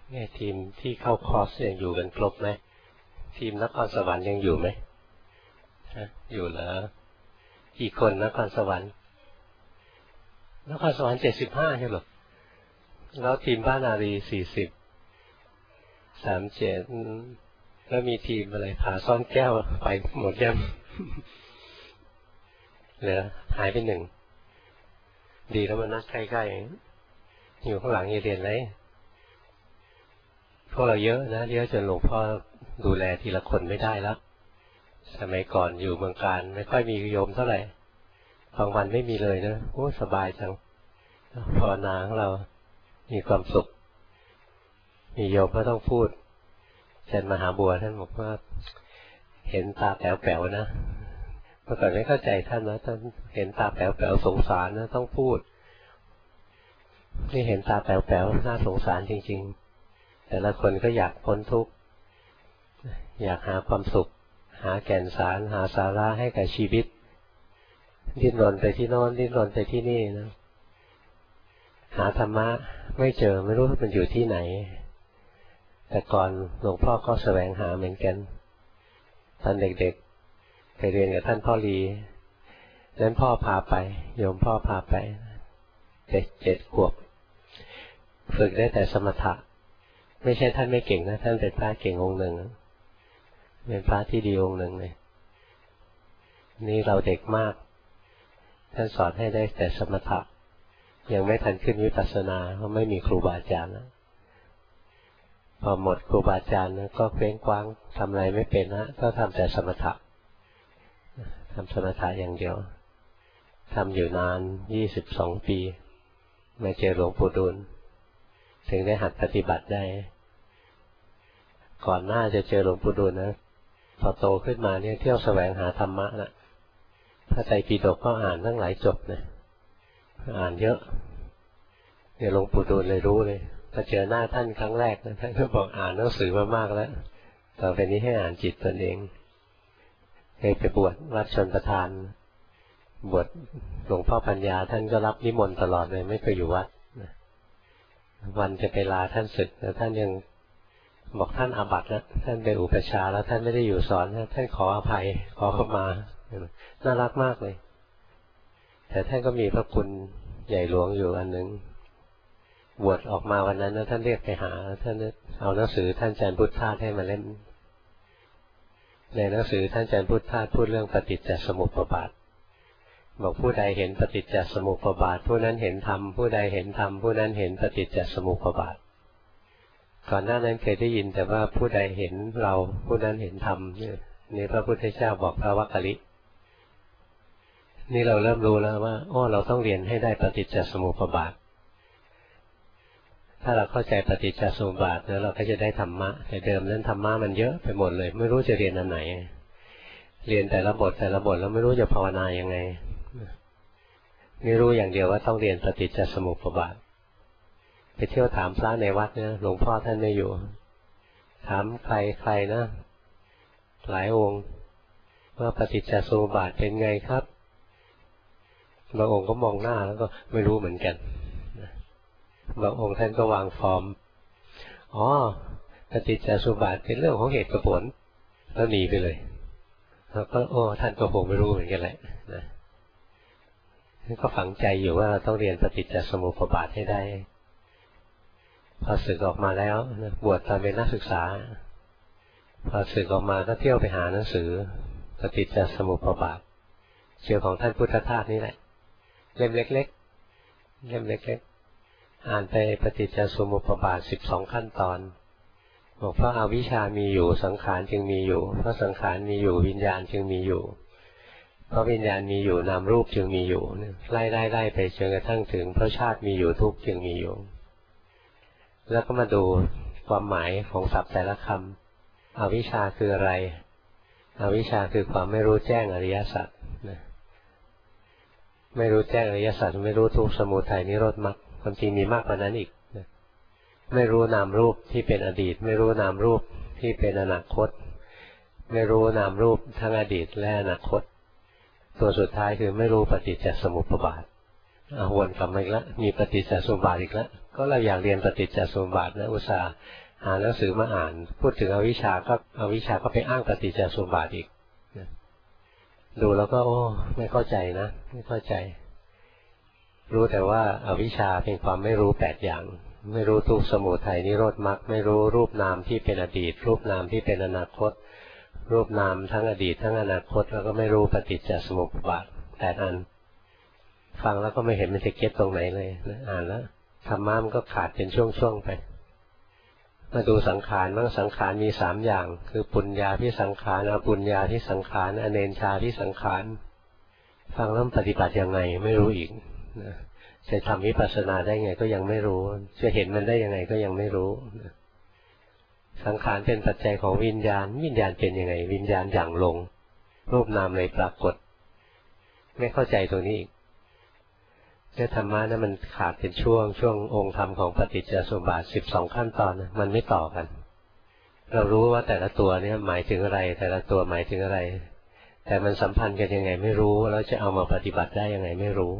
เนี่ยทีมที่เข้าคอร์สยังอยู่กันครบไหมทีมนครสวรรค์ยังอยู่ไหมอยู่เหรอกี่คนนครสวรรค์75ใช่ไหมแล้วทีมบ้านอารี40 37แล้วมีทีมอะไรผาซ่อนแก้วไปหมดยังเหลือหายไป1ดีแล้วมันนัดใกล้ๆอยู่ข้างหลังอย่าเรียนเลยพวกเราเยอะนะเยอะจนหลวงพ่อดูแลทีละคนไม่ได้แล้วสมัยก่อนอยู่เมืองการไม่ค่อยมีโยมเท่าไหร่บางวันไม่มีเลยนะโอ้สบายจังภาวนาของเรามีความสุขมีโยมก็ต้องพูดอาจารย์มหาบัวท่านบอกว่าเห็นตาแป๋วๆนะเมื่อก่อนไม่เข้าใจท่านนะท่านเห็นตาแป๋วๆสงสารนะต้องพูดนี่เห็นตาแป๋วๆน่าสงสารจริงๆแต่ละคนก็อยากพ้นทุกข์อยากหาความสุขหาแก่นสารหาสาระให้กับชีวิตดิ้นรนไปที่โน้นดิ้นรนไปที่นี่นะหาธรรมะไม่เจอไม่รู้มันอยู่ที่ไหนแต่ก่อนหลวงพ่อก็แสวงหาเหมือนกันตอนเด็กๆไปเรียนกับท่านพ่อลีนั้นพ่อพาไปโยมพ่อพาไป7 ขวบฝึกได้แต่สมถะไม่ใช่ท่านไม่เก่งนะท่านเป็นพระเก่งองค์หนึ่งเป็นพระที่ดีองค์หนึ่งเลยนี่เราเด็กมากท่านสอนให้ได้แต่สมถะยังไม่ทันขึ้นวิปัสสนาเพราะไม่มีครูบาอาจารย์นะพอหมดครูบาอาจารย์ก็เคว้งคว้างทำอะไรไม่เป็นนะก็ทำแต่สมถะทำสมถะอย่างเดียวทำอยู่นาน22 ปีมาเจอหลวงปู่ดูลถึงได้หัดปฏิบัติได้ก่อนหน้าจะเจอหลวงปู่ดูลนะพอโตขึ้นมาเนี่ยเที่ยวแสวงหาธรรมะนะพระไตรปิฎกก็อ่านตั้งหลายจบนะอ่านเยอะเนี่ยหลวงปู่ดูลเลยรู้เลยพอเจอหน้าท่านครั้งแรกนะท่านก็บอกอ่านหนังสือมามากแล้วต่อไปนี้ให้อ่านจิตตนเองเคยไปบวชวัดชนประทานบวชหลวงพ่อปัญญาท่านก็รับนิมนต์ตลอดเลยไม่เคยอยู่วัดวันจะไปลาท่านศึกแต่ท่านยังบอกท่านอาบัติแล้วท่านเป็นอุปัชฌาย์แล้วท่านไม่ได้อยู่สอนท่านขออภัยขอเข้ามาน่ารักมากเลยแต่ท่านก็มีพระคุณใหญ่หลวงอยู่อันหนึ่งบวชออกมาวันนั้นท่านเรียกไปหาท่านเอาหนังสือท่านอาจารย์พุทธาสให้มาเล่มในหนังสือท่านอาจารย์พุทธาสพูดเรื่องปฏิจจสมุปบาทบอกผู้ใดเห็นปฏิจจสมุปบาทผู้นั้นเห็นธรรมผู้ใดเห็นธรรมผู้นั้นเห็นปฏิจจสมุปบาทก่อนหน้านั้นเคยได้ยินแต่ว่าผู้ใดเห็นเราผู้นั้นเห็นธรรมนี่พระพุทธเจ้าบอกพระวักกลินี่เราเริ่มรู้แล้วว่าเราต้องเรียนให้ได้ปฏิจจสมุปบาทถ้าเราเข้าใจปฏิจจสมุปบาทแล้วเราก็จะได้ธรรมะแต่เดิมนั้นธรรมะมันเยอะไปหมดเลยไม่รู้จะเรียนอันไหนเรียนแต่ละบทแล้วไม่รู้จะภาวนายังไงนี่รู้อย่างเดียวว่าต้องเรียนปฏิจจสมุปบาทไปเที่ยวถามพระในวัดเนี่ยหลวงพ่อท่านไม่อยู่ถามใครนะหลายองค์ว่าปฏิจจสมุปบาทเป็นไงครับบางองค์ก็มองหน้าแล้วก็ไม่รู้เหมือนกันบางองค์ท่านก็วางฟอร์มปฏิจจสมุปบาทเป็นเรื่องของเหตุกับผลแล้วหนีไปเลยแล้วก็ท่านก็คงไม่รู้เหมือนกันแหละนะท่านก็ฝังใจอยู่ว่าเราต้องเรียนปฏิจจสมุปบาทให้ได้พอศึกออกมาแล้วบวชตอนเป็นนักศึกษาพอศึกออกมาก็เที่ยวไปหาหนังสือปฏิจจสมุปบาทเชื่อของท่านพุทธทาสนี่แหละเล่มเล็กอ่านไปปฏิจจสมุปบาท12 ขั้นตอนบอกเพราะอวิชชามีอยู่สังขารจึงมีอยู่เพราะสังขารมีอยู่วิญญาณจึงมีอยู่เพราะวิญญาณมีอยู่นามรูปจึงมีอยู่ไล่ไปจนกระทั่งถึงเพราะชาติมีอยู่ทุกข์จึงมีอยู่แล้วก็มาดูความหมายของศัพท์แต่ละคำอวิชชาคืออะไรอวิชชาคือความไม่รู้แจ้งอริยสัจไม่รู้แจ้งอริยสัจไม่รู้ทุกข์สมุทัยนิโรธมรรคความจริงมีมากกว่านั้นอีกไม่รู้นามรูปที่เป็นอดีตไม่รู้นามรูปที่เป็นอนาคตไม่รู้นามรูปทั้งอดีตและอนาคตตัวสุดท้ายคือไม่รู้ปฏิจจสมุปบาทวนกลับมาอีกแล้วมีปฏิจจสมุปบาทอีกแล้วก็เราอยากเรียนปฏิจจสมุปบาทนะอุตส่าห์หาหนังสือมาอ่านพูดถึงอวิชชาก็ไปอ้างปฏิจจสมุปบาทอีกดูแล้วก็โอ้ไม่เข้าใจนะไม่เข้าใจรู้แต่ว่าอวิชชาเป็นความไม่รู้8อย่างไม่รู้ทุกข์สมุทัยนิโรธมรรคไม่รู้รูปนามที่เป็นอดีตรูปนามที่เป็นอนาคตรูปนามทั้งอดีตทั้งอนาคตแล้วก็ไม่รู้ปฏิจจสมุปบาท8 อันฟังแล้วก็ไม่เห็นมันจะเก็ตตรงไหนเลยอ่านแล้วธรรมะมันก็ขาดเป็นช่วงๆไปมาดูสังขารบ้างสังขารมี3 อย่างคือปุญญาพิสังขารอปุญญาพิสังขารอเนญชาพิสังขารฟังแล้วปฏิบัติยังไงไม่รู้อีกจะทำวิปัสสนาได้ไงก็ยังไม่รู้จะเห็นมันได้ยังไงก็ยังไม่รู้สังขารเป็นปัจจัยของวิญญาณวิญญาณเป็นยังไงวิญญาณอย่างลงรูปนามเลยปรากฏไม่เข้าใจตรงนี้อีกธรรมะนั้นมันขาดเป็นช่วงองค์ธรรมของปฏิจจสมุปบาท12 ขั้นตอนมันไม่ต่อกันเรารู้ว่าแต่ละตัวเนี่ยหมายถึงอะไรแต่ละตัวหมายถึงอะไรแต่มันสัมพันธ์กันยังไงไม่รู้แล้วจะเอามาปฏิบัติได้ยังไงไม่รู้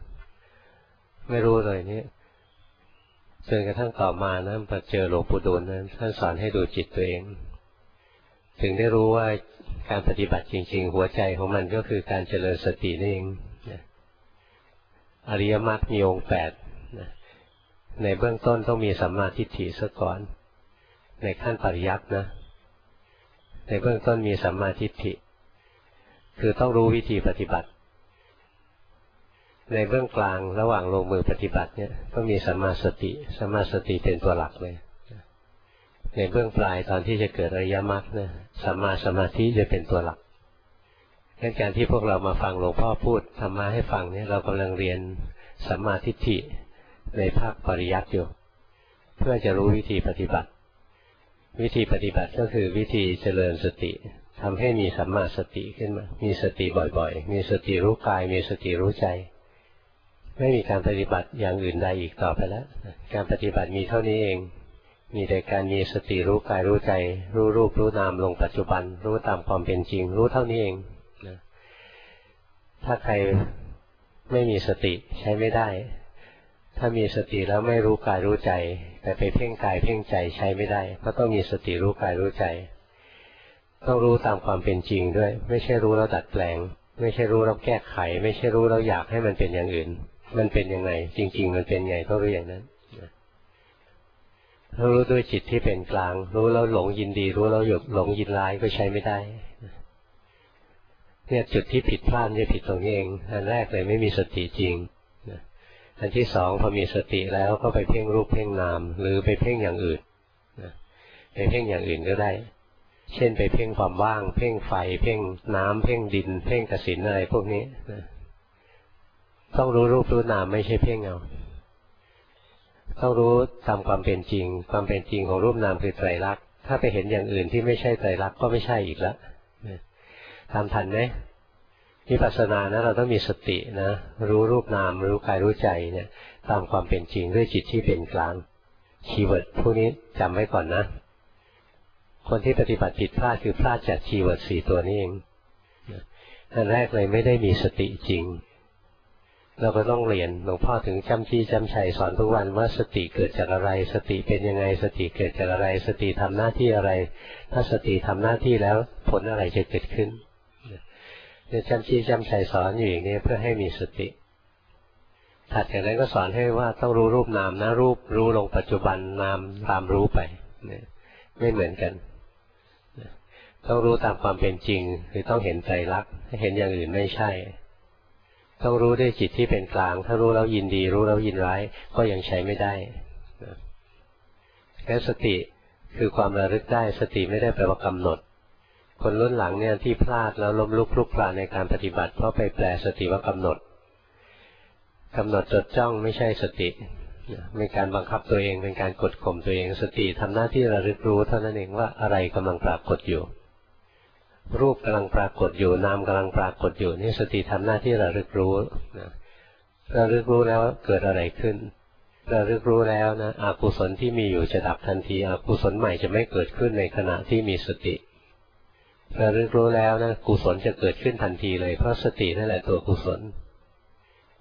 เลยนี่จนกระทั่งต่อมานะพอเจอหลวงปู่ดูลนะท่านสอนให้ดูจิตตัวเองถึงได้รู้ว่าการปฏิบัติจริงๆหัวใจของมันก็คือการเจริญสตินี่เองอริยมรรคมีองค์8ในเบื้องต้นต้องมีสัมมาทิฏฐิซะก่อนในขั้นปริยัตินะในเบื้องต้นมีสัมมาทิฏฐิคือต้องรู้วิธีปฏิบัติในเบื้องกลางระหว่างลงมือปฏิบัติเนี่ยต้องมีสัมมาสติเป็นตัวหลักเลยในเบื้องปลายตอนที่จะเกิดอริยมรรคนะสัมมาสมาธิจะเป็นตัวหลักงั้นการที่พวกเรามาฟังหลวงพ่อพูดธรรมะให้ฟังเนี่ยเรากำลังเรียนสัมมาทิฏฐิในภาคปริยัติอยู่เพื่อจะรู้วิธีปฏิบัติก็คือวิธีเจริญสติทำให้มีสัมมาสติขึ้นมามีสติบ่อยๆมีสติรู้กายมีสติรู้ใจไม่มีการปฏิบัติอย่างอื่นใดอีกต่อไปแล้วการปฏิบัติมีเท่านี้เองมีแต่การมีสติรู้กายรู้ใจรู้รูปรู้นามลงปัจจุบันรู้ตามความเป็นจริงรู้เท่านี้เองนะถ้าใครไม่มีสติใช้ไม่ได้ถ้ามีสติแล้วไม่รู้กายรู้ใจแต่ไปเพ่งกายเพ่งใจใช้ไม่ได้เพราะต้องมีสติรู้กายรู้ใจต้องรู้ตามความเป็นจริงด้วยไม่ใช่รู้แล้วดัดแปลงไม่ใช่รู้แล้วแก้ไขไม่ใช่รู้แล้วอยากให้มันเป็นอย่างอื่นมันเป็นยังไงจริงๆมันเป็นไงต้องรู้อย่างนั้นถ้ารู้ด้วยจิตที่เป็นกลางรู้แล้วหลงยินดีรู้แล้วหลงยินร้ายก็ใช้ไม่ได้เนี่ยจุดที่ผิดพลาดจะผิดตรงนี้เองอันแรกเลยไม่มีสติจริงอันที่สองพอมีสติแล้วก็ไปเพ่งรูปเพ่งนามหรือไปเพ่งอย่างอื่นไปเพ่งอย่างอื่นก็ได้เช่นไปเพ่งความว่างเพ่งไฟเพ่งน้ำเพ่งดินเพ่งกสิณอะไรพวกนี้ต้องรู้รูปรู้นามไม่ใช่เพ่งเอาต้องรู้ตามความเป็นจริงความเป็นจริงของรูปนามคือไตรลักษณ์ถ้าไปเห็นอย่างอื่นที่ไม่ใช่ไตรลักษณ์ก็ไม่ใช่อีกแล้วตามทันไหมวิปัสสนานะเราต้องมีสตินะรู้รูปนามรู้กายรู้ใจเนี่ยตามความเป็นจริงด้วยจิตที่เป็นกลางคีย์เวิร์ดพวกนี้จำไว้ก่อนนะคนที่ปฏิบัติผิดพลาดคือพลาดจากคีย์เวิร์ด4 ตัวนี้เองอันแรกเลยไม่ได้มีสติจริงเราก็ต้องเรียนหลวงพ่อถึงจำจี้จำชัยสอนทุกวันว่าสติเกิดจากอะไรสติเป็นยังไงสติเกิดจากอะไรสติทำหน้าที่อะไรถ้าสติทำหน้าที่แล้วผลอะไรจะเกิดขึ้นจำจี้จำชัยสอนอยู่อย่างนี้เพื่อให้มีสติถัดจากนั้นก็สอนให้ว่าต้องรู้รูปนามนะรูปรู้ลงปัจจุบันนามตามรู้ไปไม่เหมือนกันต้องรู้ตามความเป็นจริงคือต้องเห็นไตรลักษณ์ถ้าเห็นอย่างอื่นไม่ใช่ต้องรู้ด้วยจิตที่เป็นกลางถ้ารู้แล้วยินดีรู้แล้วยินร้ายก็ยังใช้ไม่ได้แค่สติคือความระลึกได้สติไม่ได้แปลว่ากำหนดคนรุ่นหลังเนี่ยที่พลาดแล้วล้มลุกคลุกคลานในการปฏิบัติเพราะไปแปลสติว่ากำหนดจดจ้องไม่ใช่สติเป็นการบังคับตัวเองเป็นการกดข่มตัวเองสติทำหน้าที่ระลึกรู้เท่านั้นเองว่าอะไรกำลังปรากฏอยู่รูปกำลังปรากฏอยู่นามกำลังปรากฏอยู่นี่สติทำหน้าที่ระลึกรู้ระลึกรู้แล้วเกิดอะไรขึ้นระลึกรู้แล้วนะอกุศลที่มีอยู่จะดับทันทีอกุศลใหม่จะไม่เกิดขึ้นในขณะที่มีสติระลึกรู้แล้วนะกุศลจะเกิดขึ้นทันทีเลยเพราะสตินั่นแหละตัวกุศล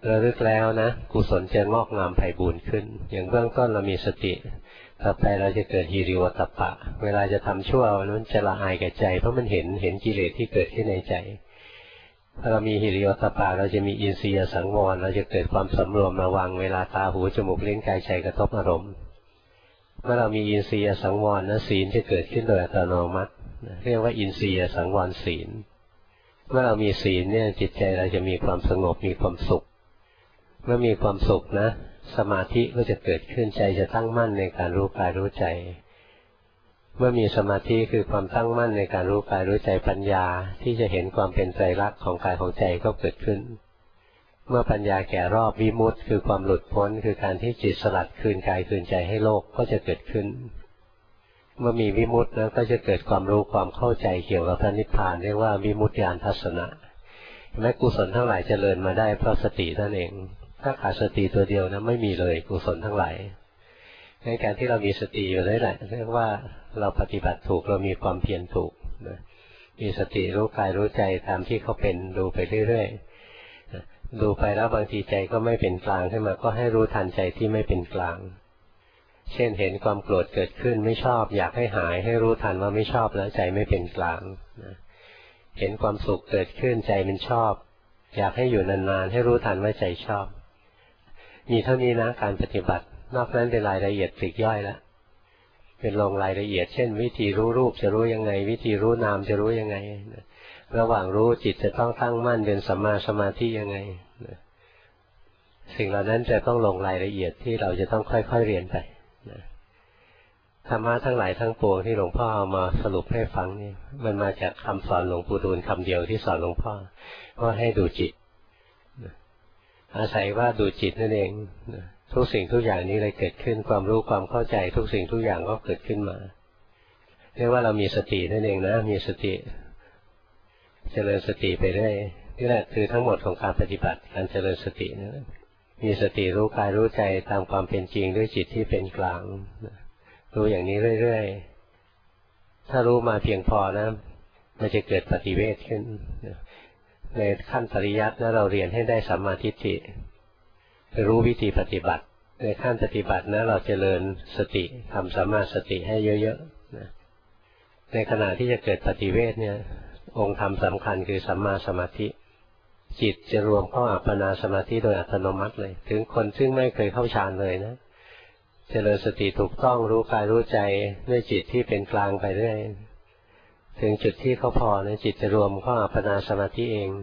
ระลึกแล้วนะกุศลจะงอกงามไพบูรย์ขึ้นอย่างเบื้องต้นเรามีสติต่อไปเราจะเกิดหิริโอตตัปปะเวลาจะทำชั่วนั้นจะละอายแก่ใจเพราะมันเห็นกิเลสที่เกิดขึ้นในใจถ้าเรามีหิริโอตตัปปะเราจะมีอินทรียสังวรเราจะเกิดความสำรวมระวังเวลาตาหูจมูกลิ้นกายใจกระทบอารมณ์เมื่อเรามีอินทรียสังวรนะศีลจะเกิดขึ้นโดยอัตโนมัติเรียกว่าอินทรียสังวรศีลเมื่อเรามีศีลเนี่ยจิตใจเราจะมีความสงบมีความสุขเมื่อมีความสุขนะสมาธิก็จะเกิดขึ้นใจจะตั้งมั่นในการรู้กายรู้ใจเมื่อมีสมาธิคือความตั้งมั่นในการรู้กายรู้ใจปัญญาที่จะเห็นความเป็นไตรลักษณ์ของกายของใจก็เกิดขึ้นเมื่อปัญญาแก่รอบวิมุตติคือความหลุดพ้นคือการที่จิตสลัดคืนกายคืนใจให้โลกก็จะเกิดขึ้นเมื่อมีวิมุตติแล้วก็จะเกิดความรู้ความเข้าใจเกี่ยวกับพระนิพพานเรียกว่าวิมุตติญาณทัศนะแม้กุศลทั้งหลายเจริญมาได้เพราะสตินั่นเองถ้าขาดสติตัวเดียวนะไม่มีเลยกุศลทั้งหลายในการที่เรามีสติอยู่ได้แหละเรียกว่าเราปฏิบัติถูกเรามีความเพียรถูกมีสติรู้กายรู้ใจตามที่เขาเป็นดูไปเรื่อยๆดูไปแล้วบางทีใจก็ไม่เป็นกลางขึ้นมาก็ให้รู้ทันใจที่ไม่เป็นกลางเช่นเห็นความโกรธเกิดขึ้นไม่ชอบอยากให้หายให้รู้ทันว่าไม่ชอบแล้วใจไม่เป็นกลางเห็นความสุขเกิดขึ้นใจมันชอบอยากให้อยู่นานๆให้รู้ทันว่าใจชอบมีเท่านี้นะการปฏิบัตินอกนั้นเป็นรายละเอียดปลีกย่อยแล้วเป็นลงรายละเอียดเช่นวิธีรู้รูปจะรู้ยังไงวิธีรู้นามจะรู้ยังไงระหว่างรู้จิตจะต้องตั้งมั่นเป็นสัมมาสมาธิยังไงสิ่งเหล่านั้นจะต้องลงรายละเอียดที่เราจะต้องค่อยๆเรียนไปธรรมะทั้งหลายทั้งปวงที่หลวงพ่อเอามาสรุปให้ฟังนี่มันมาจากคำสอนหลวงปู่ดูลคำเดียวที่สอนหลวงพ่อว่าให้ดูจิตอาศัยว่าดูจิตนั่นเองทุกสิ่งทุกอย่างนี้เลยเกิดขึ้นความรู้ความเข้าใจทุกสิ่งทุกอย่างก็เกิดขึ้นมาเรียกว่าเรามีสตินั่นเองนะมีสติเจริญสติไปได้นี่แหละคือทั้งหมดของการปฏิบัติการเจริญสตินะมีสติรู้กายรู้ใจตามความเป็นจริงด้วยจิตที่เป็นกลางรู้อย่างนี้เรื่อยๆถ้ารู้มาเพียงพอนะมันจะเกิดปฏิเวทขึ้นในขั้นปริยัตินะเราเรียนให้ได้สัมมาทิฏฐิรู้วิธีปฏิบัติในขั้นปฏิบัตินะเราเจริญสติทำสัมมาสติให้เยอะๆนะในขณะที่จะเกิดปฏิเวทเนี่ยองค์ธรรมสำคัญคือสัมมาสมาธิจิตจะรวมเข้าอัปปนาสมาธิโดยอัตโนมัติเลยถึงคนซึ่งไม่เคยเข้าฌานเลยนะเจริญสติถูกต้องรู้กายรู้ใจด้วยจิตที่เป็นกลางไปเรื่อยถึงจุดที่เขาพอนะจิตจะรวมเข้าอัปปนาสมาธิเอง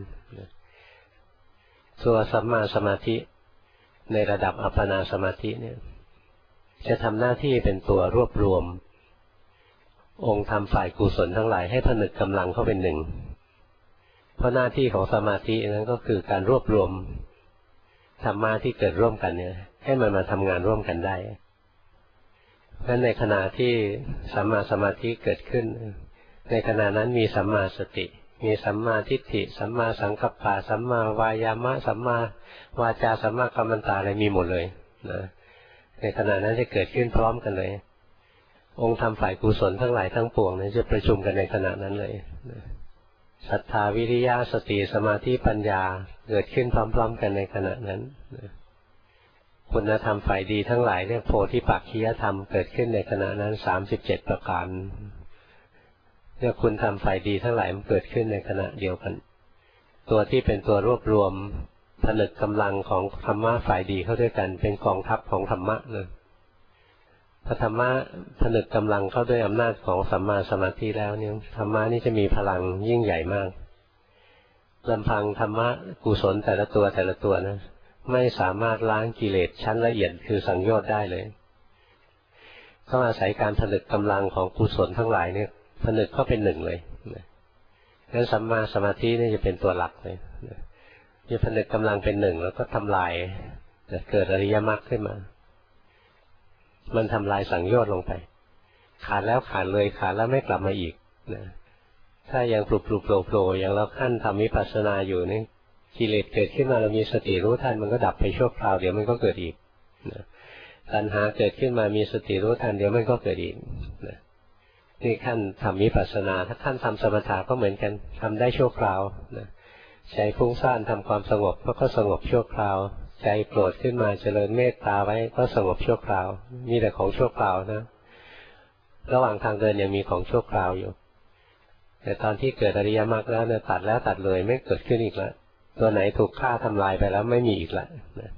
ตัวสัมมาสมาธิในระดับอัปปนาสมาธิเนี่ยจะทำหน้าที่เป็นตัวรวบรวมองค์ธรรมฝ่ายกุศลทั้งหลายให้ผนึกกำลังเข้าเป็นหนึ่งเพราะหน้าที่ของสมาธินั้นก็คือการรวบรวมธรรมะที่เกิดร่วมกันเนี่ยให้มันมาทำงานร่วมกันได้เพราะฉะนั้นในขณะที่สัมมาสมาธิเกิดขึ้นในขณะนั้นมีสัมมาสติมีสัมมาทิฏฐิสัมมาสังกัปปะสัมมาวายามะสัมมาวาจาสัมมากัมมันตะอะไรมีหมดเลยนะในขณะนั้นจะเกิดขึ้นพร้อมกันเลยองค์ธรรมฝ่ายกุศลทั้งหลายทั้งปวงนั้นจะประชุมกันในขณะนั้นเลยศรัทธาวิริยะสติสมาธิปัญญาเกิดขึ้นพร้อมๆกันในขณะนั้นคุณธรรมฝ่ายดีทั้งหลายเรียกโพธิปักขิยธรรมเกิดขึ้นในขณะนั้น37ประการเรียกคุณธรรมฝ่ายดีทั้งหลายมันเกิดขึ้นในขณะเดียวกันตัวที่เป็นตัวรวบรวมผนึกกำลังของธรรมะฝ่ายดีเข้าด้วยกันเป็นกองทัพของธรรมะเลยพอธรรมะผนึกกำลังเข้าด้วยอำนาจของสัมมาสมาธิแล้วเนี่ยธรรมะนี่จะมีพลังยิ่งใหญ่มากลำพังธรรมะกุศลแต่ละตัวนะไม่สามารถล้างกิเลสชั้นละเอียดคือสังโยชน์ได้เลยต้องอาศัยการผนึกกำลังของกุศลทั้งหลายเนี่ยผนึกเข้าเป็นหนึ่งเลยงั้นสัมมาสมาธินี่จะเป็นตัวหลักเลยจะผนึกกำลังเป็นหนึ่งแล้วก็ทำลายเกิดอริยมรรคขึ้นมามันทำลายสังโยชน์ลงไปขาดแล้วขาดเลยขาดแล้วไม่กลับมาอีกนะถ้ายังปลุกโผล่อย่างเราขั้นทำวิปัสสนาอยู่นี่กิเลสเกิดขึ้นมาเรามีสติรู้ทันมันก็ดับไปชั่วคราวเดี๋ยวมันก็เกิดอีกนะตัณหาเกิดขึ้นมามีสติรู้ทันเดี๋ยวมันก็เกิดอีกนะนี่ขั้นทำวิปัสสนาถ้าขั้นทำสมถะก็เหมือนกันทำได้ชั่วคราวนะใจฟุ้งซ่านทำความสงบก็สงบชั่วคราวใจโกรธขึ้นมาเจริญเมตตาไว้ก็สงบชั่วคราวมีแต่ของชั่วคราวนะระหว่างทางเดินยังมีของชั่วคราวอยู่แต่ตอนที่เกิดอริยมรรคแล้วเนี่ยตัดแล้วตัดเลยไม่เกิดขึ้นอีกแล้วตัวไหนถูกฆ่าทำลายไปแล้วไม่มีอีกแล้ว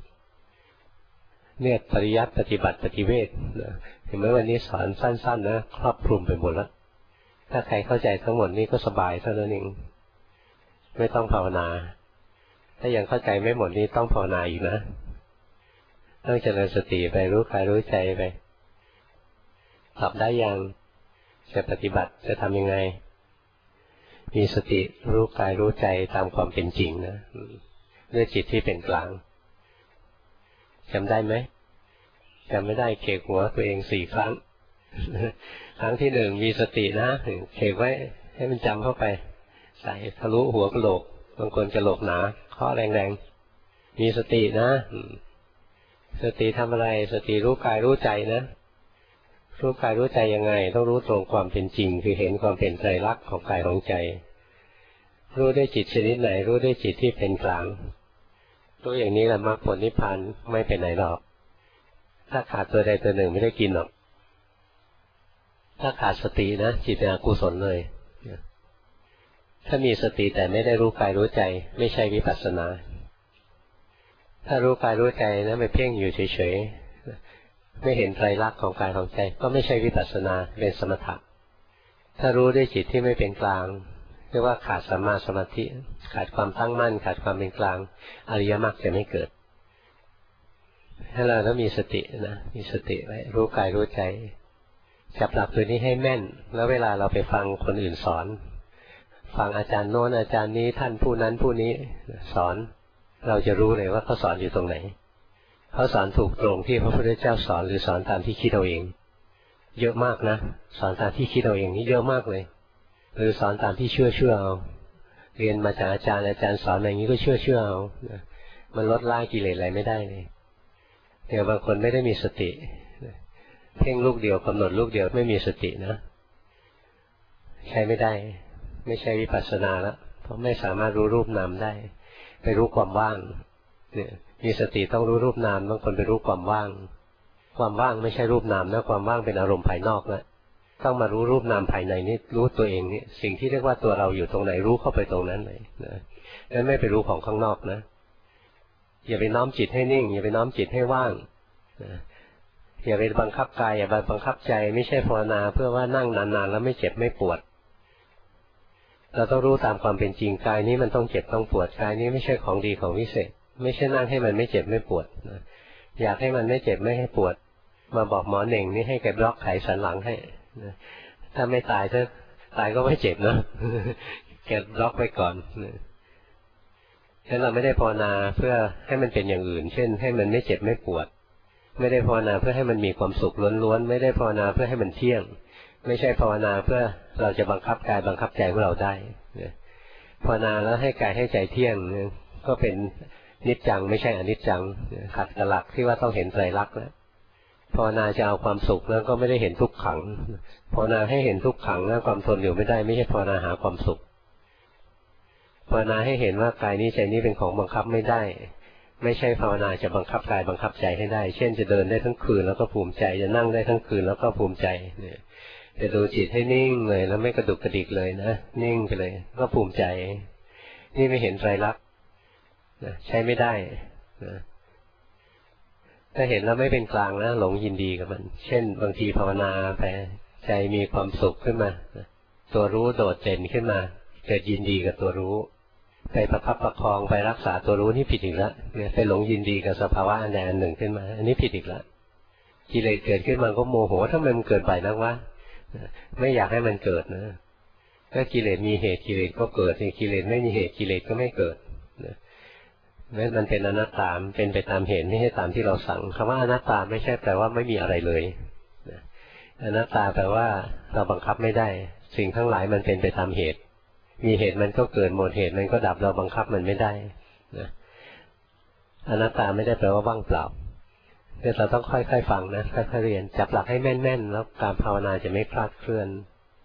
เนี่ยปริยัติปฏิบัติปฏิเวทเห็นไหมวันนี้สอนสั้นๆนะครอบคลุมไปหมดแล้วถ้าใครเข้าใจทั้งหมดนี่ก็สบายเท่านั้นเองไม่ต้องภาวนาถ้ายังเข้าใจไม่หมดนี่ต้องภาวนาอีกนะต้องเจริญสติไปรู้กายรู้ใจไปตอบได้ยังจะปฏิบัติจะทำยังไงมีสติรู้กายรู้ใจตามความเป็นจริงนะด้วยจิตที่เป็นกลางจำได้ไหมจำไม่ได้เคกหัวตัวเอง4 ครั้งครั้งที่1มีสตินะเคกไว้ให้มันจำเข้าไปใส่ทะลุหัวกะโหลกบางคนกะโหลกหนาข้อแรงๆมีสตินะสติทำอะไรสติรู้กายรู้ใจนะรู้กายรู้ใจยังไงต้องรู้ตรงความเป็นจริงคือเห็นความเป็นไตรลักษณ์ของกายของใจรู้ด้วยจิตชนิดไหนรู้ด้วยจิตที่เป็นกลางรู้อย่างนี้แหละมรรคผลนิพพานไม่ไปไหนหรอกถ้าขาดตัวใดตัวหนึ่งไม่ได้กินหรอกถ้าขาดสตินะจิตเป็นอกุศลเลยถ้ามีสติแต่ไม่ได้รู้กายรู้ใจไม่ใช่วิปัสสนาถ้ารู้กายรู้ใจนะไปเพ่งอยู่เฉยๆไม่เห็นไตรลักษณ์ของกายของใจก็ไม่ใช่วิปัสสนาเป็นสมถะถ้ารู้ด้วยจิตที่ไม่เป็นกลางเรียกว่าขาดสัมมาสมาธิขาดความตั้งมั่นขาดความเป็นกลางอริยมรรคจะไม่เกิดให้เราต้องมีสตินะมีสติไว้รู้กายรู้ใจจับหลักตัวนี้ให้แม่นแล้วเวลาเราไปฟังคนอื่นสอนฟังอาจารย์โน้นอาจารย์นี้ท่านผู้นั้นผู้นี้สอนเราจะรู้เลยว่าเขาสอนอยู่ตรงไหนเขาสอนถูกตรงที่พระพุทธเจ้าสอนหรือสอนตามที่คิดเอาเองเยอะมากนะสอนตามที่คิดเอาเองนี่เยอะมากเลยหรือสอนตามที่เชื่อเอาเรียนมาจากอาจารย์สอนอย่างนี้ก็เชื่อเอามันลดละกิเลสอะไรไม่ได้เลยเดี๋ยวบางคนไม่ได้มีสติเพ่งลูกเดียวกำหนดลูกเดียวไม่มีสตินะใช้ไม่ได้ไม่ใช่วิปัสสนาแล้วเพราะไม่สามารถรู้รูปนามได้ไปรู้ความว่างเนี่ยมีสติต้องรู้รูปนามบางคนไปรู้ความว่างความว่างไม่ใช่รูปนามนะความว่างเป็นอารมณ์ภายนอกนะต้องมารู้รูปนามภายในนี่รู้ตัวเองนี่สิ่งที่เรียกว่าตัวเราอยู่ตรงไหนรู้เข้าไปตรงนั้นเลยนะแล้วไม่ไปรู้ของข้างนอกนะอย่าไปน้อมจิตให้นิ่งอย่าไปน้อมจิตให้ว่างนะอย่าไปบังคับกายอย่าไปบังคับใจไม่ใช่ภาวนาเพื่อว่านั่งนานๆแล้วไม่เจ็บไม่ปวดเราต้องรู้ตามความเป็นจริงกายนี้มันต้องเจ็บต้องปวดกายนี้ไม่ใช่ของดีของวิเศษไม่ใช่นั่งให้มันไม่เจ็บไม่ปวดนะอยากให้มันไม่เจ็บไม่ให้ปวดมาบอกหมอเหน่งนี่ให้แกบล็อกไขสันหลังให้นะถ้าไม่ตายถ้าตายก็ไม่เจ็บนะแกบล็อกไว้ก่อนนะฉะนั้นเราไม่ได้ภาวนาเพื่อให้มันเป็นอย่างอื่นเช่นให้มันไม่เจ็บไม่ปวดไม่ได้ภาวนาเพื่อให้มันมีความสุขล้วนๆไม่ได้ภาวนาเพื่อให้มันเที่ยงไม่ใช่ภาวนาเพื่อเราจะบังคับกายบังคับใจของเราได้ภาวนาแล้วให้กายให้ใจเที่ยงก็เป็นนิจจังไม่ใช่อนิจจังขัดกับหลักที่ว่าต้องเห็นไตรลักษณ์แล้วภาวนาจะเอาความสุขแล้วก็ไม่ได้เห็นทุกขังภาวนาให้เห็นทุกขังแล้วความทนอยู่ไม่ได้ไม่ใช่ภาวนาหาความสุขภาวนาให้เห็นว่ากายนี้ใจนี้เป็นของบังคับไม่ได้ไม่ใช่ภาวนาจะบังคับกายบังคับใจให้ได้เช่นจะเดินได้ทั้งคืนแล้วก็ภูมิใจจะนั่งได้ทั้งคืนแล้วก็ภูมิใจเนี่ยจะดูจิตให้นิ่งเลยแล้วไม่กระดุกกระดิกเลยนะนิ่งไปเลยก็ภูมิใจนี่ไม่เห็นไตรลักษณ์ใช้ไม่ได้นะถ้าเห็นแล้วไม่เป็นกลางนะหลงยินดีกับมันเช่นบางทีภาวนาไปใจมีความสุขขึ้นมาตัวรู้โดดเด่นขึ้นมาเกิดยินดีกับตัวรู้ไปประคับประคองไปรักษาตัวรู้นี่ผิดอีกแล้วเนี่ยไปหลงยินดีกับสภาวะอันใดอันหนึ่งขึ้นมาอันนี้ผิดอีกแล้วกิเลสเกิดขึ้นมาก็โมโหทำไมมันเกิดบ่อยนักวะไม่อยากให้มันเกิดนะถ้ากิเลสมีเหตุกิเลสก็เกิดกิเลสไม่มีเหตุกิเลสก็ไม่เกิดนะมันเป็นอนัตตาเป็นไปตามเหตุไม่ใช่ตามที่เราสั่งคำว่าอนัตตาไม่ใช่แปลว่าไม่มีอะไรเลยอนัตตาแปลว่าเราบังคับไม่ได้สิ่งทั้งหลายมันเป็นไปตามเหตุมีเหตุมันก็เกิดหมดเหตุมันก็ดับเราบังคับมันไม่ได้นะอนัตตาไม่ได้แปลว่าว่างเปล่าเราต้องค่อยๆฟังนะค่อยๆเรียนจับหลักให้แม่นๆแล้วการภาวนาจะไม่คลาดเคลื่อน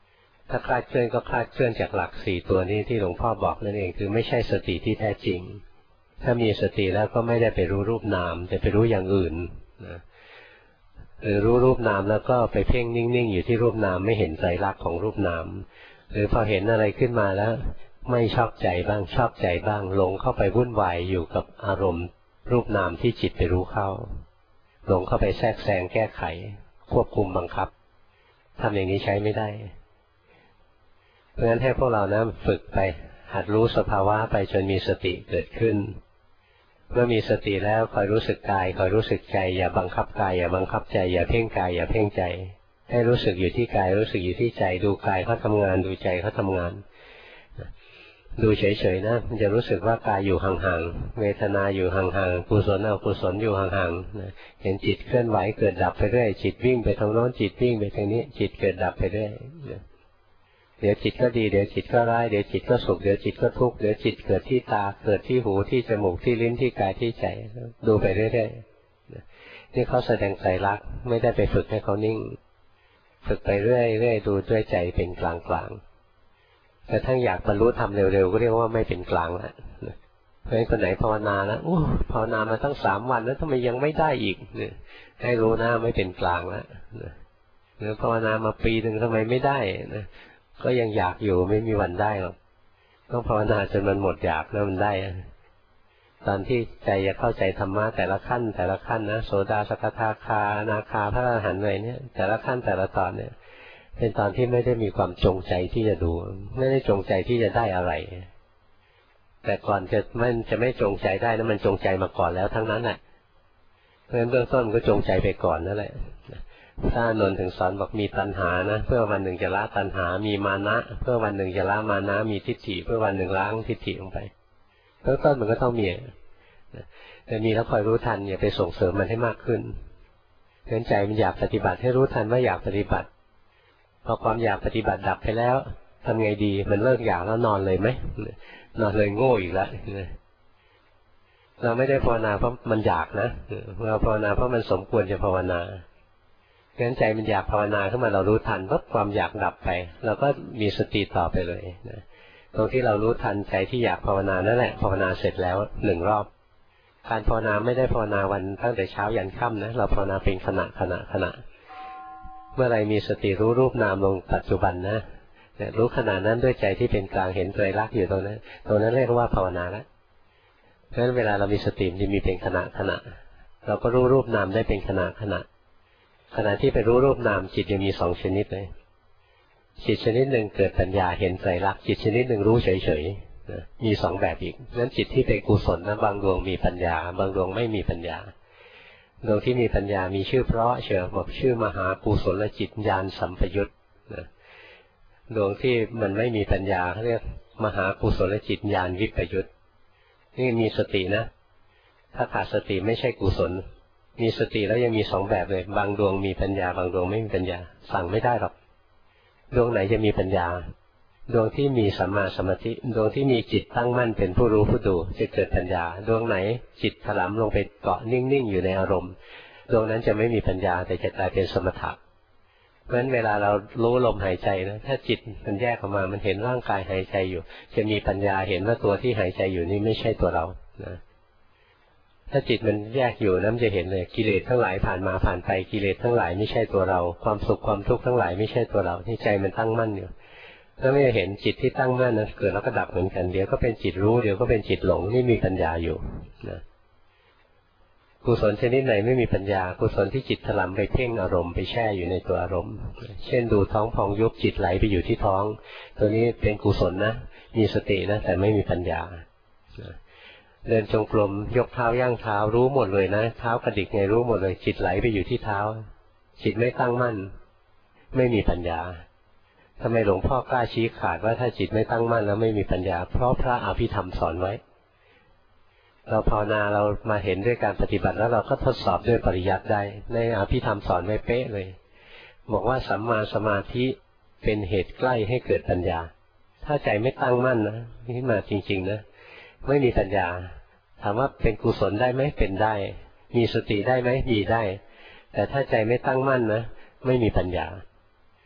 ถ้าคลาดเคลื่อนก็คลาดเคลื่อนจากหลักสี่ตัวนี้ที่หลวงพ่อบอกนั่นเองคือไม่ใช่สติที่แท้จริงถ้ามีสติแล้วก็ไม่ได้ไปรู้รูปนามแต่ไปรู้อย่างอื่นนะหรือรู้รูปนามแล้วก็ไปเพ่งนิ่งๆอยู่ที่รูปนามไม่เห็นไตรลักษณ์ของรูปนามหรือพอเห็นอะไรขึ้นมาแล้วไม่ชอบใจบ้างชอบใจบ้างหลงเข้าไปวุ่นวายอยู่กับอารมณ์รูปนามที่จิตไปรู้เข้าหลงเข้าไปแทรกแซงแก้ไขควบคุมบังคับทำอย่างนี้ใช้ไม่ได้เพราะฉะนั้นให้พวกเรานะฝึกไปหัดรู้สภาวะไปจนมีสติเกิดขึ้นเมื่อมีสติแล้วคอยรู้สึกกายคอยรู้สึกใจอย่าบังคับกายอย่าบังคับใจอย่าเพ่งกายอย่าเพ่งใจให้รู้สึกอยู่ที่กายรู้สึกอยู่ที่ใจดูกายเขาทำงานดูใจเขาทำงานดูเฉยๆนะมันจะรู้สึกว่ากายอยู่ห่างๆเวทนาอยู่ห่างๆกุศลอกุศลอยู่ห่างๆเห็นจิตเคลื่อนไหวเกิดดับไปเรื่อยจิตวิ่งไปทางโน้นจิตวิ่งไปทางนี้จิตเกิดดับไปเรื่อยเดี๋ยวจิตก็ดีเดี๋ยวจิตก็ร้ายเดี๋ยวจิตก็สุขเดี๋ยวจิตก็ทุกข์เดี๋ยวจิตเกิดที่ตาเกิดที่หูที่จมูกที่ลิ้นที่กายที่ใจดูไปเรื่อยๆนี่เขาแสดงไตรลักษณ์ไม่ได้ไปฝึกให้เขานิ่งฝึกไปเรื่อยๆดูด้วยใจเป็นกลางๆแต่ถ้าอยากบรรลุธรรมเร็วๆก็เรียกว่าไม่เป็นกลางแล้วเพราะฉะนั้นคนไหนภาวนาแล้วภาวนามาตั้ง3 วันแล้วทำไมยังไม่ได้อีกให้รู้นะไม่เป็นกลางแล้วหรือภาวนามาปีนึงทำไมไม่ได้นะก็ยังอยากอยู่ไม่มีวันได้หรอกต้องภาวนาจนมันหมดอยากแล้วมันได้ตอนที่ใจจะเข้าใจธรรมะแต่ละขั้นนะโสดาสกทาคาอนาคาพระอรหันต์อะไรเนี่ยแต่ละขั้นแต่ละตอนเนี่ยเป็นตอนที่ไม่ได้มีความจงใจที่จะดูไม่ได้จงใจที่จะได้อะไรแต่ก่อนมันจะไม่จงใจได้นะมันจงใจมาก่อนแล้วทั้งนั้นแหละเพราะฉะนั้นเบื้องต้นก็จงใจไปก่อนนั่นแหละถ้านนท์ถึงสอนบอกมีตัณหานะเพื่อวันหนึ่งจะละตัณหามีมานะเพื่อวันหนึ่งจะละมานะมีทิฏฐิเพื่อวันหนึ่งล้างทิฏฐิลงไปเบื้องต้นมันก็ต้องมีแต่มีแล้วคอยรู้ทันอย่าไปส่งเสริมมันให้มากขึ้นเพราะฉะนั้นใจมันอยากปฏิบัติให้รู้ทันว่าอยากปฏิบัติพอความอยากปฏิบัติดับไปแล้วทำไงดีมันเลิกอยากแล้วนอนเลยไหมนอนเลยโง่อีกแล้วเราไม่ได้ภาวนาเพราะมันอยากนะเราภาวนาเพราะมันสมควรจะภาวนางั้นใจมันอยากภาวนาขึ้นมาเรารู้ทันปั๊บความอยากดับไปเราก็มีสติต่อไปเลยนะตรงที่เรารู้ทันใจที่อยากภาวนานั่นแหละภาวนาเสร็จแล้ว1 รอบการภาวนาไม่ได้ภาวนาวันตั้งแต่เช้ายันค่ำนะเราภาวนาเป็นขณะเมื่อไรมีสติรู้รูปนามลงปัจจุบันนะรู้ขณะนั้นด้วยใจที่เป็นกลางเห็นไตรลักษณ์อยู่ตรงนั้นเรียกว่าภาวนาแล้วเพราะฉะนั้นเวลาเรามีสติมันจะมีเป็นขณะเราก็รู้รูปนามได้เป็นขณะขณะที่ไปรู้รูปนามจิตยังมี2 ชนิดเลยจิตชนิดหนึ่งเกิดปัญญาเห็นไตรลักษณ์จิตชนิดหนึ่งรู้เฉยๆมี2 แบบอีกนั้นจิตที่เป็นกุศลนะบางดวงมีปัญญาบางดวงไม่มีปัญญาดวงที่มีปัญญามีชื่อเพราะเชื่อบอกชื่อมหากุศลจิตญาณสัมปยุตดวงที่มันไม่มีปัญญาเขาเรียกมหากุศลจิตญาณวิปยุตนี่มีสตินะถ้าขาดสติไม่ใช่กุศลมีสติแล้วยังมี2 แบบเลยบางดวงมีปัญญาบางดวงไม่มีปัญญาสั่งไม่ได้หรอกดวงไหนจะมีปัญญาดวงที่มีสัมมาสมาธิดวงที่มีจิตตั้งมั่นเป็นผู้รู้ผู้ดูจะเกิดปัญญาดวงไหนจิตถลำลงไปเกาะนิ่งๆอยู่ในอารมณ์ดวงนั้นจะไม่มีปัญญาแต่จะกลายเป็นสมถะเพราะฉะนั้นเวลาเรารู้ลมหายใจนะถ้าจิตมันแยกออกมามันเห็นร่างกายหายใจอยู่จะมีปัญญาเห็นว่าตัวที่หายใจอยู่นี่ไม่ใช่ตัวเรานะถ้าจิตมันแยกอยู่นั้นจะเห็นเลยกิเลสทั้งหลายผ่านมาผ่านไปกิเลสทั้งหลายไม่ใช่ตัวเราความสุขความทุกข์ทั้งหลายไม่ใช่ตัวเราที่ใจมันตั้งมั่นอยู่ถ้าไม่เห็นจิตที่ตั้งมั่นนั้นเกิดแล้วก็ดับเหมือนกันเดี๋ยวก็เป็นจิตรู้เดี๋ยวก็เป็นจิตหลงนี่มีปัญญาอยู่นะกุศลชนิดไหนไม่มีปัญญากุศลที่จิตถลำไปเพ่งอารมณ์ไปแช่อยู่ในตัวอารมณ์เช่นดูท้องพองยุบจิตไหลไปอยู่ที่ท้องตัวนี้เป็นกุศลนะมีสตินะแต่ไม่มีปัญญาเดินจงกรมยกเท้าย่างเท้ารู้หมดเลยนะเท้ากระดิกไงรู้หมดเลยจิตไหลไปอยู่ที่เท้าจิตไม่ตั้งมั่นไม่มีปัญญาทำไมหลวงพ่อกล้าชี้ขาดว่าถ้าจิตไม่ตั้งมั่นแล้วไม่มีปัญญาเพราะพระอภิธรรมสอนไว้เราภาวนาเรามาเห็นด้วยการปฏิบัติแล้วเราก็ทดสอบด้วยปริยัติได้ในอภิธรรมสอนไว้เป๊ะเลยบอกว่าสัมมาสมาธิเป็นเหตุใกล้ให้เกิดปัญญาถ้าใจไม่ตั้งมั่นนะนี่มาจริงๆนะไม่มีปัญญาถามว่าเป็นกุศลได้ไหมเป็นได้มีสติได้ไหมมีได้แต่ถ้าใจไม่ตั้งมั่นนะไม่มีปัญญา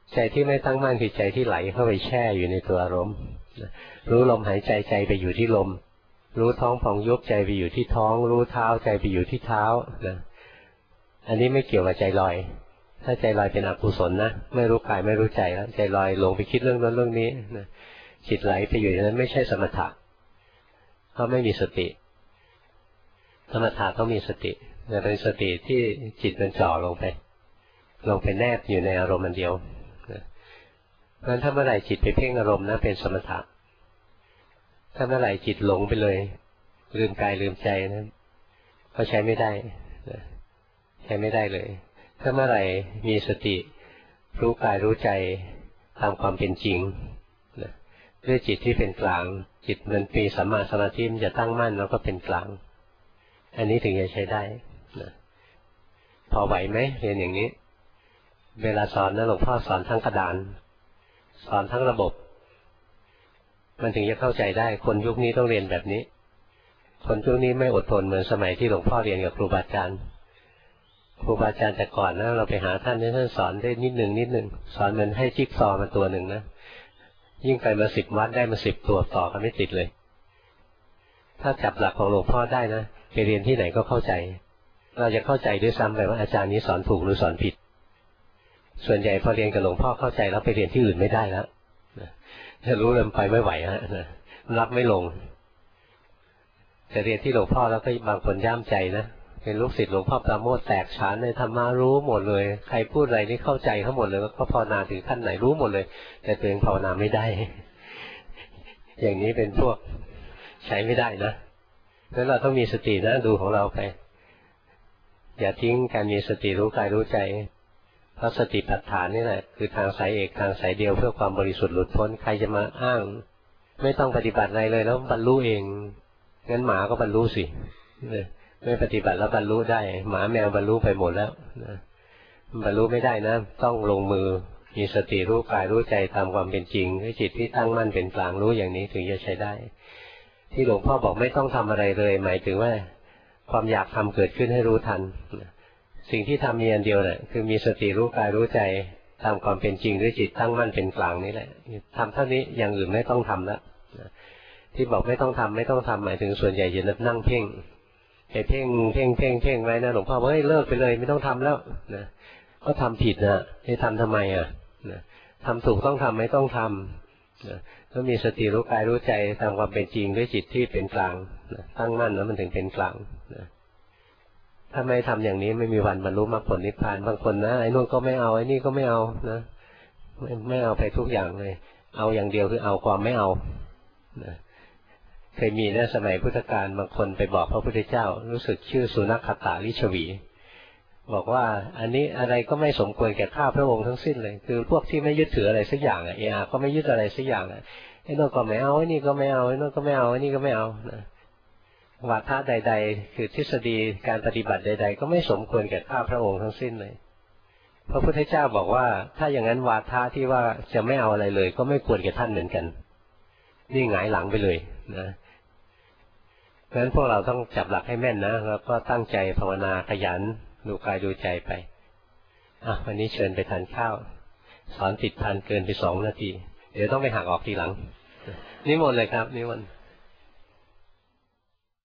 ใจที่ไม่ตั้งมั่นคือใจที่ไหลเข้าไปแช่อยู่ในตัวอารมณ์รู้ลมหายใจใจไปอยู่ที่ลมรู้ท้องพองยุบใจไปอยู่ที่ท้องรู้เท้าใจไปอยู่ที่เท้านะอันนี้ไม่เกี่ยวกับใจลอยถ้าใจลอยเป็นอกุศลนะไม่รู้กายไม่รู้ใจแล้วใจลอยลงไปคิดเรื่องนั้นเรื่องนี้นะจิตไหลไปอยู่อย่างนั้นไม่ใช่สมถะเพราะไม่มีสติสมถะต้องมีสติแต่เป็นสติที่จิตมันจ่อลงไปแนบอยู่ในอารมณ์อันเดียวเพราะฉะนั้นถ้าเมื่อไหร่จิตไปเพ่งอารมณ์นะเป็นสมถะถ้าเมื่อไหร่จิตหลงไปเลยลืมกายลืมใจนะก็ใช้ไม่ได้ใช้ไม่ได้เลยถ้าเมื่อไหร่มีสติรู้กายรู้ใจตามความเป็นจริงด้วยจิตที่เป็นกลางจิตมันมีสัมมาสมาธิมันจะตั้งมั่นแล้วก็เป็นกลางอันนี้ถึงจะใช้ได้พอไหวไหมเรียนอย่างนี้เวลาสอนนะหลวงพ่อสอนทั้งกระดานสอนทั้งระบบมันถึงจะเข้าใจได้คนยุคนี้ต้องเรียนแบบนี้คนยุคนี้ไม่อดทนเหมือนสมัยที่หลวงพ่อเรียนกับครูบาอาจารย์แต่ก่อนนะเราไปหาท่านท่านสอนได้นิดหนึ่งสอนมันให้จิ๊กซอว์มาตัวหนึ่งนะยิ่งไปมา10 วัดได้มา10 ตัวต่อกันไม่ติดเลยถ้าจับหลักของหลวงพ่อได้นะไปเรียนที่ไหนก็เข้าใจเราจะเข้าใจด้วยซ้ำไปว่าอาจารย์นี้สอนถูกหรือสอนผิดส่วนใหญ่พอเรียนกับหลวงพ่อเข้าใจแล้วไปเรียนที่อื่นไม่ได้แล้วถ้ารู้เริ่มไปไม่ไหวนะรับไม่ลงแต่เรียนที่หลวงพ่อแล้วก็บางคนย่ามใจนะเป็นลูกศิษย์หลวงพ่อปราโมทย์แตกฉานในธรรมะรู้หมดเลยใครพูดอะไรนี่เข้าใจทั้งหมดเลยว่าเขาภาวนาถึงขั้นไหนรู้หมดเลยแต่ตัวเองภาวนาไม่ได้อย่างนี้เป็นพวกใช้ไม่ได้นะแล้วเราต้องมีสตินะดูของเราไปอย่าทิ้งการมีสติรู้กายรู้ใจเพราะสติปัฏฐานนี่แหละคือทางสายเอกทางสายเดียวเพื่อความบริสุทธิ์หลุดพ้นใครจะมาอ้างไม่ต้องปฏิบัติอะไรเลยแล้วบรรลุเองงั้นหมาก็บรรลุสิไม่ปฏิบัติแล้วบรรลุได้หมาแมวบรรลุไปหมดแล้วบรรลุไม่ได้นะต้องลงมือมีสติรู้กายรู้ใจตามความเป็นจริงให้จิตที่ตั้งมั่นเป็นกลางรู้อย่างนี้ถึงจะใช้ได้ที่หลวงพ่อบอกไม่ต้องทำอะไรเลยหมายถึงว่าความอยากทำเกิดขึ้นให้รู้ทันสิ่งที่ทำมีอันเดียวแหละคือมีสติรู้กายรู้ใจตามความเป็นจริงด้วยจิตตั้งมั่นเป็นกลางนี่แหละทำเท่านี้อย่างอื่นไม่ต้องทำแล้วที่บอกไม่ต้องทำหมายถึงส่วนใหญ่จะนั่งเพ่งไปเพ่งไว้นะหลวงพ่อบอกเฮ้ยเลิกไปเลยไม่ต้องทำแล้วนะก็ทำผิดนะให้ทำทำไมทำถูกต้องทำไม่ต้องทำต้องมีสติรู้กายรู้ใจตามความเป็นจริงด้วยจิตที่เป็นกลางตั้งมั่นแล้วมันถึงเป็นกลางถ้าไม่ทำอย่างนี้ไม่มีวันบรรลุมรรคผลนิพพานบางคนนะไอ้นู่นก็ไม่เอาไอ้นี่ก็ไม่เอานะไม่เอาไปทุกอย่างเลยเอาอย่างเดียวคือเอาความไม่เอานะเคยมีนะสมัยพุทธกาลบางคนไปบอกพระพุทธเจ้ารู้สึกชื่อสุนัขขตาลิชวีบอกว่าอันนี้อะไรก็ไม่สมควรแก่ข้าพระองค์ทั้งสิ้นเลยคือพวกที่ไม่ยึดถืออะไรสักอย่างก็ไม่ยึดอะไรสักอย่างไอ้นู่นก็ไม่เอาไอ้นี่ก็ไม่เอาไอ้นู่นก็ไม่เอาไอ้นี่ก็ไม่เอานะวาทะใดๆคือทฤษฎีการปฏิบัติใดๆก็ไม่สมควรแก่ข้าพระองค์ทั้งสิ้นเลยพระพุทธเจ้าบอกว่าถ้าอย่างนั้นวาทะที่ว่าจะไม่เอาอะไรเลยก็ไม่ควรแก่ท่านเหมือนกันนี่หงายหลังไปเลยนะเพราะฉะนั้นพวกเราต้องจับหลักให้แม่นนะแล้วก็ตั้งใจภาวนาขยันดูกายดูใจไปวันนี้เชิญไปทานข้าวสอนติดทานเกินไป2 นาทีเดี๋ยวต้องไปหักออกทีหลังนิมนต์เลยครับนิมนต์